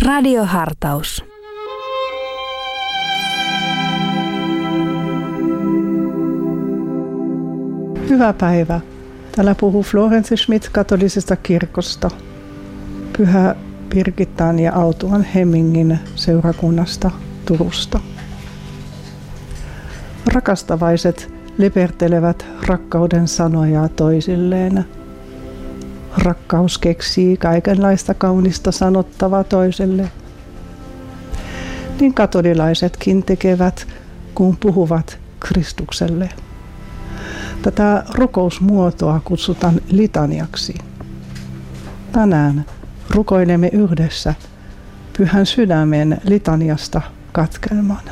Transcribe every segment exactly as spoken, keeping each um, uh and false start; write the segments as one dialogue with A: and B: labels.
A: Radiohartaus.
B: Hyvää päivää. Täällä puhuu Florence Schmidt katolisesta kirkosta. Pyhä Birgittan ja Autuan Hemmingin seurakunnasta Turusta. Rakastavaiset lepertelevät rakkauden sanoja toisilleen. Rakkaus keksii kaikenlaista kaunista sanottavaa toiselle. Niin katolilaisetkin tekevät, kun puhuvat Kristukselle. Tätä rukousmuotoa kutsutaan litaniaksi. Tänään rukoilemme yhdessä Pyhän Sydämen litaniasta katkelman.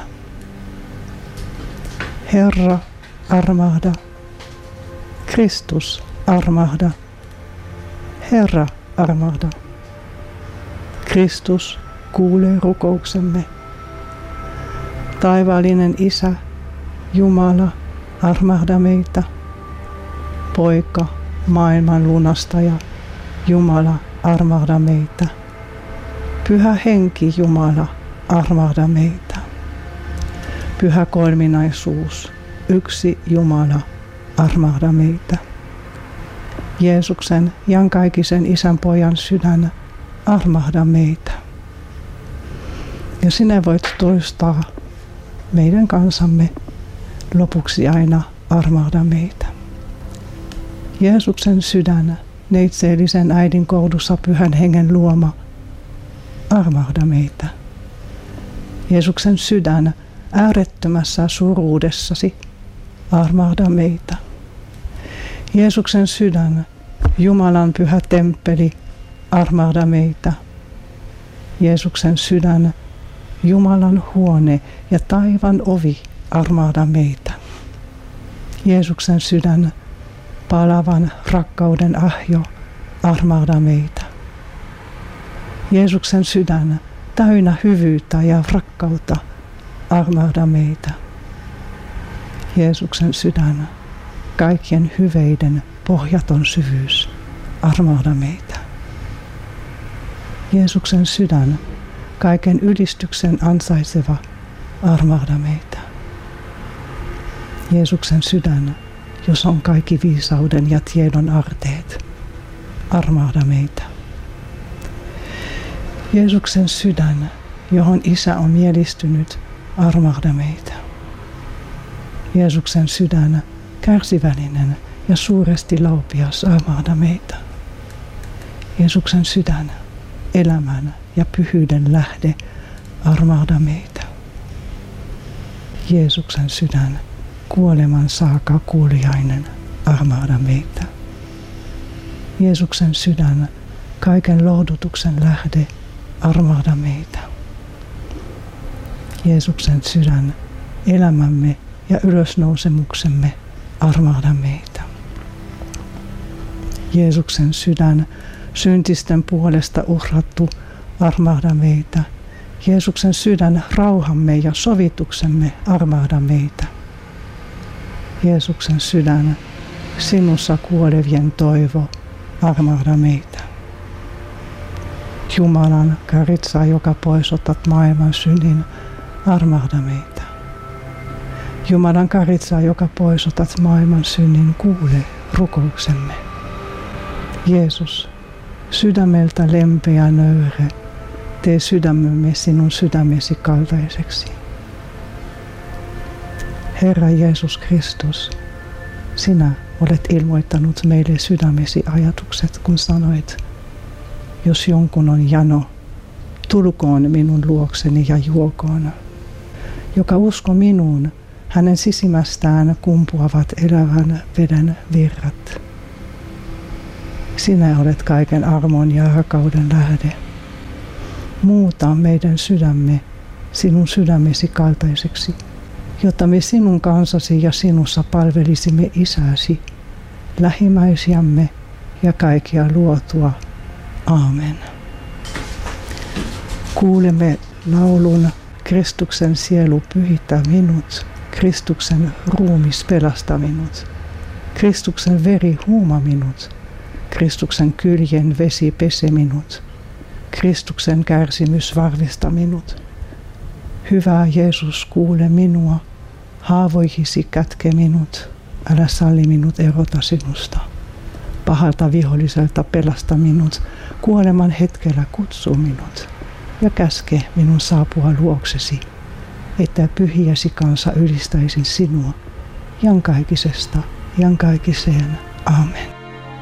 B: Herra, armahda. Kristus, armahda. Herra, armahda. Kristus, kuule rukouksemme. Taivaallinen Isä, Jumala, armahda meitä. Poika, maailman lunastaja, Jumala, armahda meitä. Pyhä Henki, Jumala, armahda meitä. Pyhä kolminaisuus, yksi Jumala, armahda meitä. Jeesuksen iankaikkisen Isän Pojan sydän, armahda meitä. Ja sinä voit toistaa meidän kansamme lopuksi aina, armahda meitä. Jeesuksen sydän, neitseellisen äidin kohdussa Pyhän Hengen luoma, armahda meitä. Jeesuksen sydän, äärettömässä suruudessasi, armahda meitä. Jeesuksen sydän, Jumalan pyhä temppeli, armahda meitä. Jeesuksen sydän, Jumalan huone ja taivan ovi, armahda meitä. Jeesuksen sydän, palavan rakkauden ahjo, armahda meitä. Jeesuksen sydän, täynnä hyvyyttä ja rakkautta, armahda meitä. Jeesuksen sydän, kaikkien hyveiden pohjaton syvyys, armahda meitä. Jeesuksen sydän, kaiken ylistyksen ansaitseva, armahda meitä. Jeesuksen sydän, jos on kaikki viisauden ja tiedon arteet, armahda meitä. Jeesuksen sydän, johon Isä on mielistynyt, armahda meitä. Jeesuksen sydän, kärsivällinen ja suuresti laupias, armahda meitä. Jeesuksen sydän, elämän ja pyhyyden lähde, armahda meitä. Jeesuksen sydän, kuoleman saakka kuuliainen, armahda meitä. Jeesuksen sydän, kaiken lohdutuksen lähde, armahda meitä. Jeesuksen sydän, elämämme ja ylösnousemuksemme, armahda meitä. Jeesuksen sydän, syntisten puolesta uhrattu, armahda meitä. Jeesuksen sydän, rauhamme ja sovituksemme, armahda meitä. Jeesuksen sydän, sinussa kuolevien toivo, armahda meitä. Jumalan karitsa, joka poisotat maailman synnin, armahda meitä. Jumalan karitsa, joka poisotat maailman synnin, kuule rukouksemme. Jeesus, sydämeltä lempeä nöyre, tee sydämemme sinun sydämesi kaltaiseksi. Herra Jeesus Kristus, sinä olet ilmoittanut meille sydämesi ajatukset, kun sanoit, jos jonkun on jano, tulkoon minun luokseni ja juokoon. Joka usko minuun, hänen sisimmästään kumpuavat elävän veden virrat. Sinä olet kaiken armon ja rakkauden lähde. Muuta meidän sydämme sinun sydämesi kaltaiseksi, jotta me sinun kansasi ja sinussa palvelisimme Isäsi, lähimmäisiämme ja kaikkia luotua. Aamen. Kuulemme laulun Kristuksen sielu pyhittää minut, Kristuksen ruumis pelastaa minut, Kristuksen veri huuma minut, Kristuksen kyljen vesi pese minut, Kristuksen kärsimys vahvista minut. Hyvä Jeesus, kuule minua, haavoihisi kätke minut, älä salli minut erota sinusta. Pahalta viholliselta pelasta minut, kuoleman hetkellä kutsu minut ja käske minun saapua luoksesi, että pyhiäsi kanssa ylistäisin sinua, iankaikkisesta iankaikkiseen. Amen.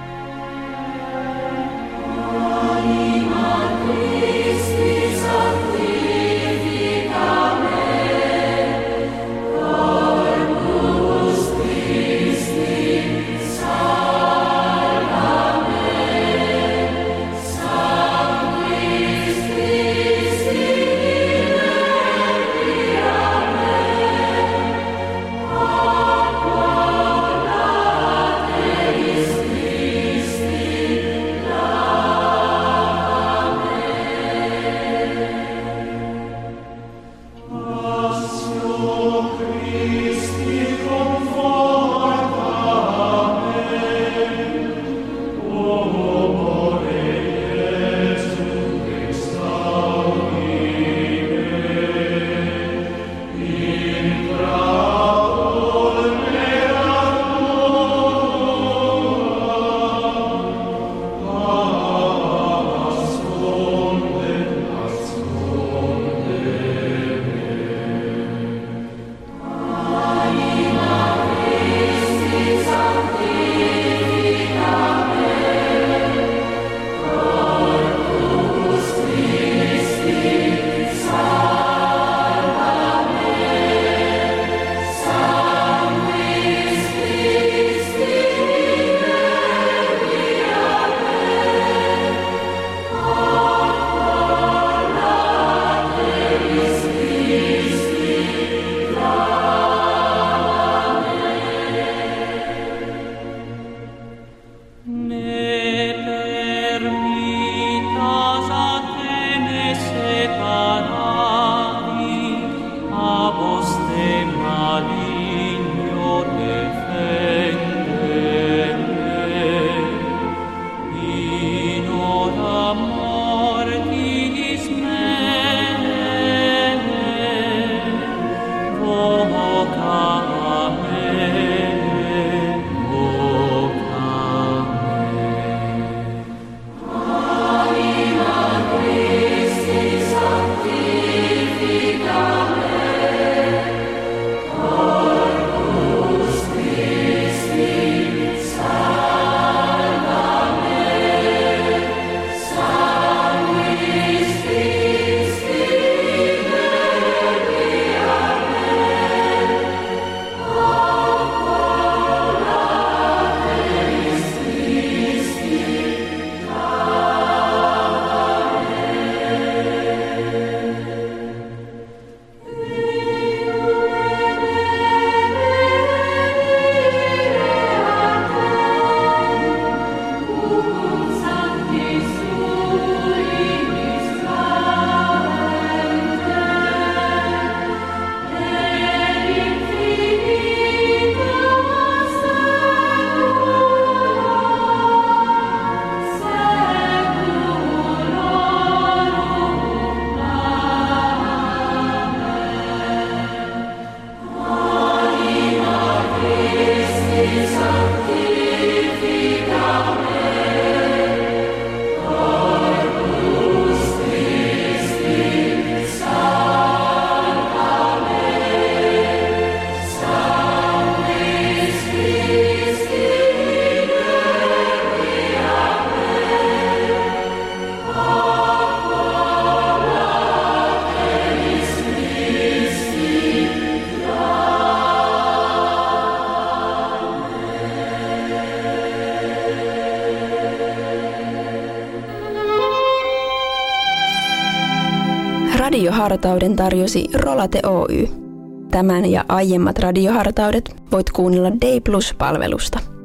A: Radiohartauden tarjosi Rolate Oy. Tämän ja aiemmat radiohartaudet voit kuunnella Day Plus-palvelusta.